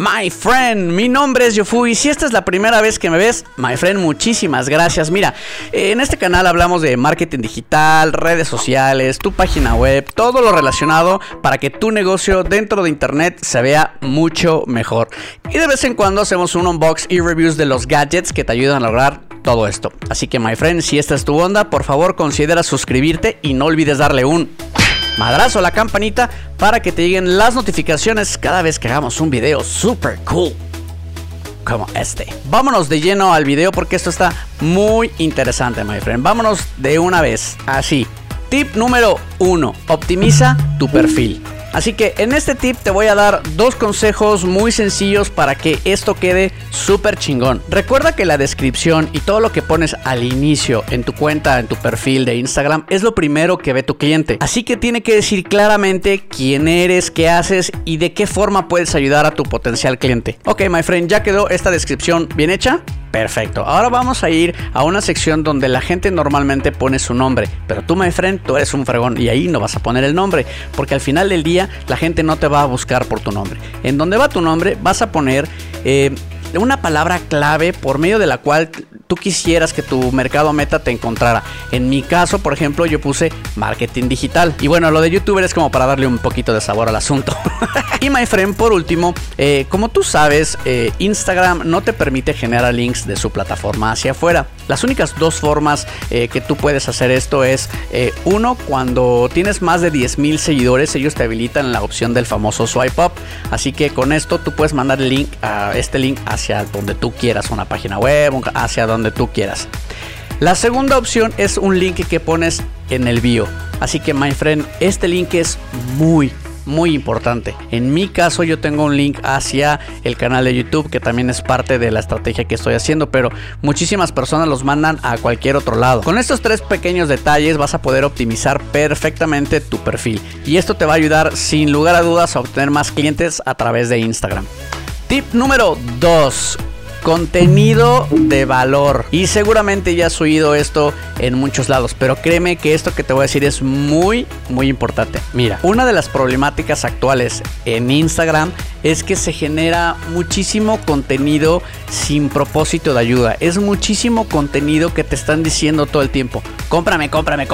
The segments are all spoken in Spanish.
My friend, mi nombre es Yofu y si esta es la primera vez que me ves, my friend, muchísimas gracias. Mira, en este canal hablamos de marketing digital, redes sociales, tu página web, todo lo relacionado para que tu negocio dentro de internet se vea mucho mejor. Y de vez en cuando hacemos un unbox y reviews de los gadgets que te ayudan a lograr todo esto. Así que my friend, si esta es tu onda, por favor considera suscribirte y no olvides darle un madrazo a la campanita para que te lleguen las notificaciones cada vez que hagamos un video super cool como este. Vámonos de lleno al video porque esto está muy interesante, my friend. Vámonos de una vez, así. Tip número 1, optimiza tu perfil. Así que en este tip te voy a dar dos consejos muy sencillos para que esto quede súper chingón. Recuerda que la descripción y todo lo que pones al inicio en tu cuenta, en tu perfil de Instagram, es lo primero que ve tu cliente. Así que tiene que decir claramente quién eres, qué haces y de qué forma puedes ayudar a tu potencial cliente. Ok, my friend, ¿ya quedó esta descripción bien hecha? Perfecto, ahora vamos a ir a una sección donde la gente normalmente pone su nombre, pero tú, my friend, tú eres un fregón y ahí no vas a poner el nombre, porque al final del día la gente no te va a buscar por tu nombre. En donde va tu nombre vas a poner una palabra clave por medio de la cual tú quisieras que tu mercado meta te encontrara. En mi caso, por ejemplo, yo puse marketing digital. Y bueno, lo de youtuber es como para darle un poquito de sabor al asunto. Y my friend, por último, como tú sabes, Instagram no te permite generar links de su plataforma hacia afuera. Las únicas dos formas que tú puedes hacer esto es, uno, cuando tienes más de 10,000 seguidores, ellos te habilitan la opción del famoso swipe up. Así que con esto tú puedes mandar el link este link hacia donde tú quieras, una página web, hacia donde tú quieras. La segunda opción es un link que pones en el bio. Así que, my friend, este link es muy importante. En mi caso yo tengo un link hacia el canal de YouTube que también es parte de la estrategia que estoy haciendo, pero muchísimas personas los mandan a cualquier otro lado. Con estos tres pequeños detalles vas a poder optimizar perfectamente tu perfil y esto te va a ayudar sin lugar a dudas a obtener más clientes a través de Instagram. Tip número 2. Contenido de valor. Y seguramente ya has oído esto en muchos lados, pero créeme que esto que te voy a decir es muy importante. Mira, una de las problemáticas actuales en Instagram es que se genera muchísimo contenido sin propósito de ayuda. Es muchísimo contenido que te están diciendo todo el tiempo: cómprame.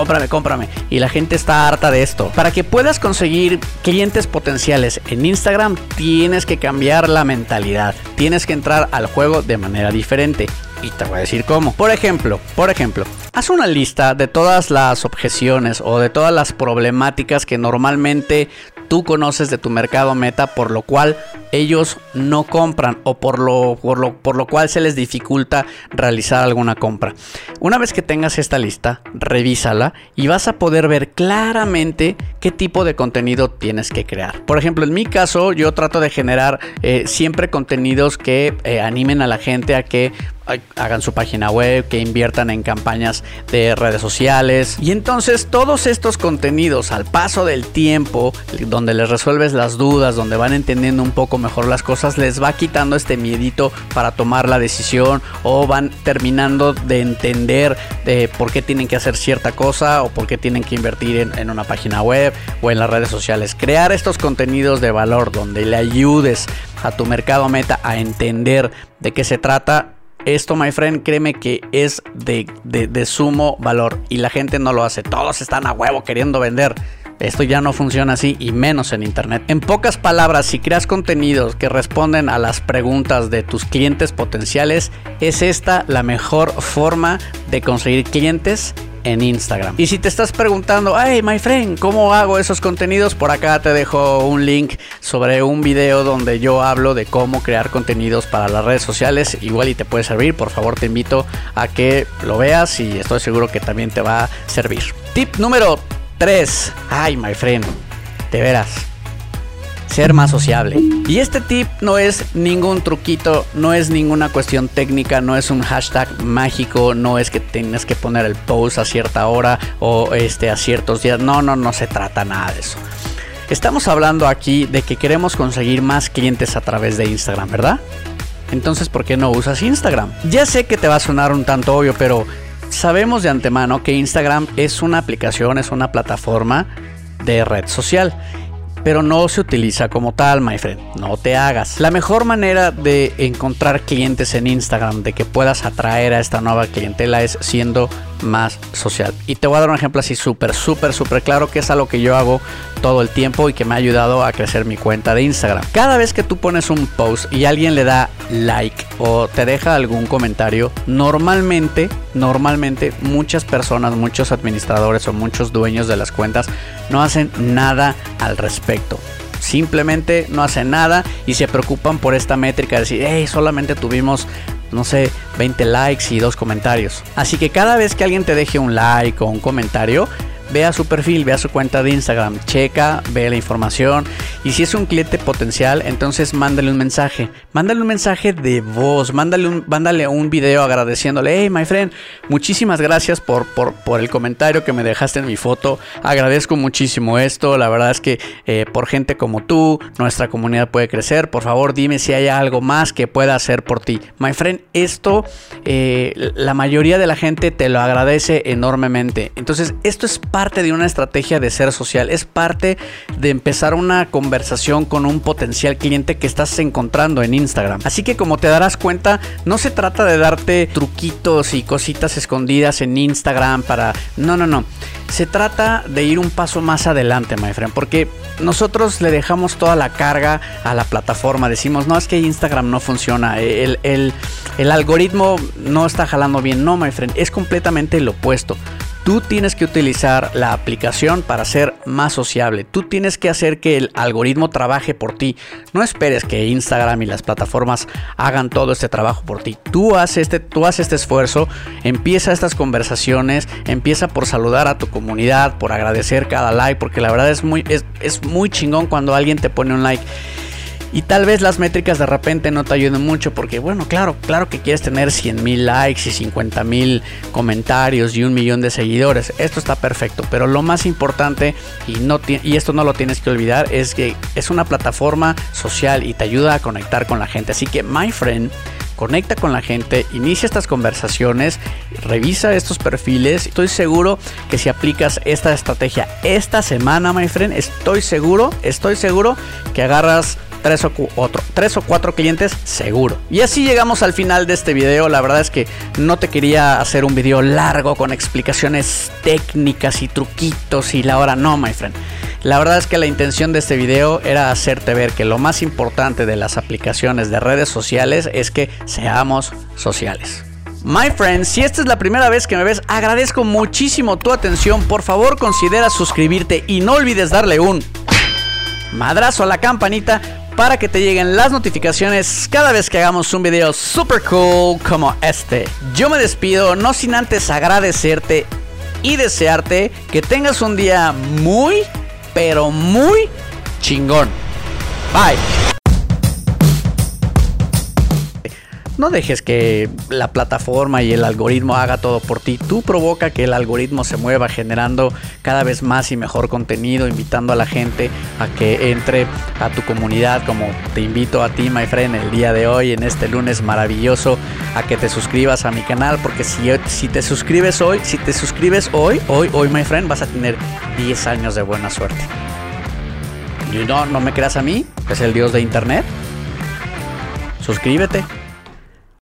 Y la gente está harta de esto. Para que puedas conseguir clientes potenciales en Instagram, tienes que cambiar la mentalidad. Tienes que entrar al juego de manera diferente. Y te voy a decir cómo. Por ejemplo, haz una lista de todas las objeciones o de todas las problemáticas que normalmente tú conoces de tu mercado meta, por lo cual ellos no compran o por lo cual se les dificulta realizar alguna compra. Una vez que tengas esta lista, revísala y vas a poder ver claramente qué tipo de contenido tienes que crear. Por ejemplo, en mi caso, yo trato de generar siempre contenidos que animen a la gente a que hagan su página web, que inviertan en campañas de redes sociales. Y entonces todos estos contenidos, al paso del tiempo, donde les resuelves las dudas, donde van entendiendo un poco mejor las cosas, les va quitando este miedito para tomar la decisión, o van terminando de entender de por qué tienen que hacer cierta cosa o por qué tienen que invertir en una página web o en las redes sociales. Crear estos contenidos de valor donde le ayudes a tu mercado meta a entender de qué se trata. Esto, my friend, créeme que es de sumo valor y la gente no lo hace. Todos están a huevo queriendo vender. Esto ya no funciona así, y menos en internet. En pocas palabras, si creas contenidos que responden a las preguntas de tus clientes potenciales, es esta la mejor forma de conseguir clientes en Instagram. Y si te estás preguntando, hey, my friend, ¿cómo hago esos contenidos? Por acá te dejo un link sobre un video donde yo hablo de cómo crear contenidos para las redes sociales. Igual y te puede servir. Por favor, te invito a que lo veas y estoy seguro que también te va a servir. Tip número 3. Ay, my friend, de veras, ser más sociable. Y este tip no es ningún truquito, no es ninguna cuestión técnica, no es un hashtag mágico, no es que tengas que poner el post a cierta hora o a ciertos días. No se trata nada de eso. Estamos hablando aquí de que queremos conseguir más clientes a través de Instagram, ¿verdad? Entonces, ¿por qué no usas Instagram? Ya sé que te va a sonar un tanto obvio, pero sabemos de antemano que Instagram es una aplicación, es una plataforma de red social. pero no se utiliza como tal, my friend. No te hagas. La mejor manera de encontrar clientes en Instagram, de que puedas atraer a esta nueva clientela, es siendo más social. Y te voy a dar un ejemplo así súper claro, que es algo que yo hago todo el tiempo y que me ha ayudado a crecer mi cuenta de Instagram. Cada vez que tú pones un post y alguien le da like o te deja algún comentario, normalmente muchas personas, muchos administradores o muchos dueños de las cuentas no hacen nada al respecto. Simplemente no hacen nada y se preocupan por esta métrica de decir, hey, solamente tuvimos, no sé, 20 likes y 2 comentarios. Así que cada vez que alguien te deje un like o un comentario, ve a su perfil, ve a su cuenta de Instagram, checa, ve la información, y si es un cliente potencial, entonces mándale un mensaje de voz, mándale un video agradeciéndole, hey my friend, muchísimas gracias por el comentario que me dejaste en mi foto, agradezco muchísimo esto, la verdad es que por gente como tú, nuestra comunidad puede crecer, por favor dime si hay algo más que pueda hacer por ti. My friend, esto la mayoría de la gente te lo agradece enormemente, entonces esto es parte de una estrategia de ser social, es parte de empezar una conversación con un potencial cliente que estás encontrando en Instagram. Así que, como te darás cuenta, no se trata de darte truquitos y cositas escondidas en Instagram para... No. Se trata de ir un paso más adelante, my friend, porque nosotros le dejamos toda la carga a la plataforma. Decimos, no, es que Instagram no funciona, el algoritmo no está jalando bien. No, my friend, es completamente lo opuesto. Tú tienes que utilizar la aplicación para ser más sociable. Tú tienes que hacer que el algoritmo trabaje por ti. No esperes que Instagram y las plataformas hagan todo este trabajo por ti. Tú haces este esfuerzo, empieza estas conversaciones, empieza por saludar a tu comunidad, por agradecer cada like, porque la verdad es muy chingón cuando alguien te pone un like. Y tal vez las métricas de repente no te ayuden mucho porque, bueno, claro que quieres tener 100,000 likes y 50,000 comentarios y 1 millón de seguidores. Esto está perfecto, pero lo más importante, y esto no lo tienes que olvidar, es que es una plataforma social y te ayuda a conectar con la gente. Así que, my friend, conecta con la gente, inicia estas conversaciones, revisa estos perfiles. Estoy seguro que si aplicas esta estrategia esta semana, my friend, estoy seguro que agarras 3 o 4 clientes seguro. Y así llegamos al final de este video. La verdad es que no te quería hacer un video largo con explicaciones técnicas y truquitos y la hora no, my friend. La verdad es que la intención de este video era hacerte ver que lo más importante de las aplicaciones de redes sociales es que seamos sociales. My friend, si esta es la primera vez que me ves, agradezco muchísimo tu atención. Por favor, considera suscribirte y no olvides darle un madrazo a la campanita para que te lleguen las notificaciones cada vez que hagamos un video super cool como este. Yo me despido, no sin antes agradecerte y desearte que tengas un día muy, pero muy chingón. Bye. No dejes que la plataforma y el algoritmo haga todo por ti. Tú provoca que el algoritmo se mueva generando cada vez más y mejor contenido, invitando a la gente a que entre a tu comunidad, como te invito a ti, my friend, el día de hoy, en este lunes maravilloso, a que te suscribas a mi canal, porque si te suscribes hoy, hoy, my friend, vas a tener 10 años de buena suerte. Y no me creas a mí, que es el dios de internet. Suscríbete.